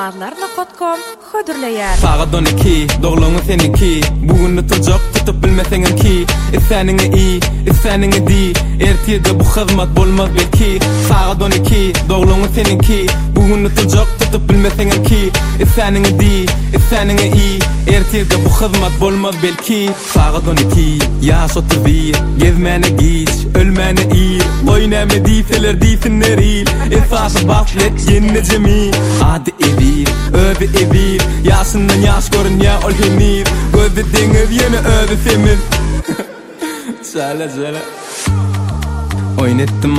Owarlar.com hödürleýär. Sağa döneki, dogluňy seniki. Bugün tutajak tutup bilmeseňin ki. Isaniňe i, isaniňe di. Ertede bu hyzmat bolmaz belki. Sağa döneki, dogluňy seniki. Bugün tutajak tutup bilmeseňin ki. Isaniňe di, isaniňe i. Ertede bu hyzmat bolmaz belki. Sağa döneki, ýaş oturdyr, gezmäne giç, ölmäne ir. Oýnama diýseler diýsinler il. Esasy baslet ýene jemi. Ady evir, öbi evir. Ýaşyndan ýaş görünýär ol hemir. Gözde deňir ýene öbi semir. Şala. Oynetdim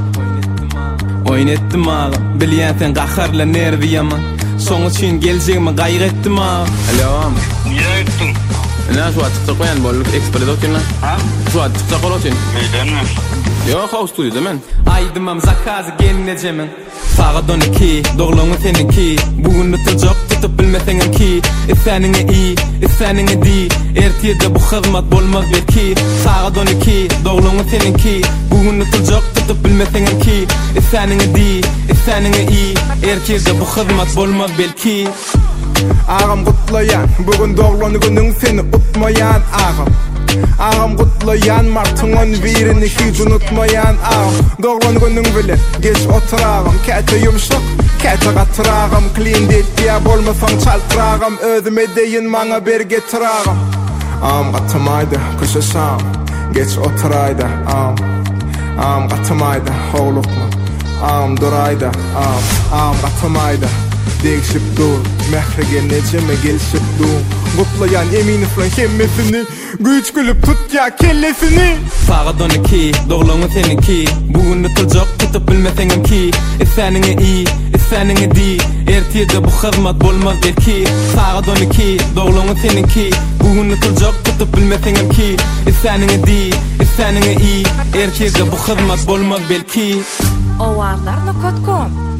ağam. Bilýän sen gaharla nervi ýaman. Soň üçin geljegimi gaýretdim ağam. Alo. Niye ettin? Ne şu atıkta koyan bolluk ekspredo kinla? Ha? Şu atıkta kolotin? Neyden mi? Yok o stüdyoda men. Aydymam zakazı gelnecemin. Sağa döneki, dogluňy seniki. Bugün tutajak tutup bilmeseňin ki. Isaniňe i, isaniňe di. Ertede bu hyzmat bolmaz belki. Sağa döneki, dogluňy seniki. Bugün tutajak tutup bilmeseňin ki. Isaniňe di, isaniňe i. Ertede bu hyzmat bolmaz belki. Ağam gutlayan, bugün doglanýanyň seni utmayan ağam. Ağam gutlayan, martyňyň birini hiç unutmayan ağam. Doglanýanyň bilen geç oturagam, käte ýumşak, käte gatragam. Klindit ýa bolmasaň çaltıragam, özüme deýin maňa ber getiragam. Ağam gatmaýdy, kuşasam, geç oturaýdy ağam. Ağam gatmaýdy, howlukma, ağam duraýdy ağam. Ağam gatmaýdy, değişip dur, mehrege neceme gelişip dur. Gutlayan eminim falan hemmesini, güç gülüp tut ya kellesini. Sağa döneki, dogluňy seniki. Bugün tutajak tutup bilmeseňin ki. Isaniňe i, isaniňe di. Ertede bu hyzmat bolmaz belki. Sağa döneki, dogluňy seniki. Bugün tutajak tutup bilmeseňin ki. Isaniňe di, isaniňe i. Ertede bu hyzmat bolmaz belki. Owarlar.com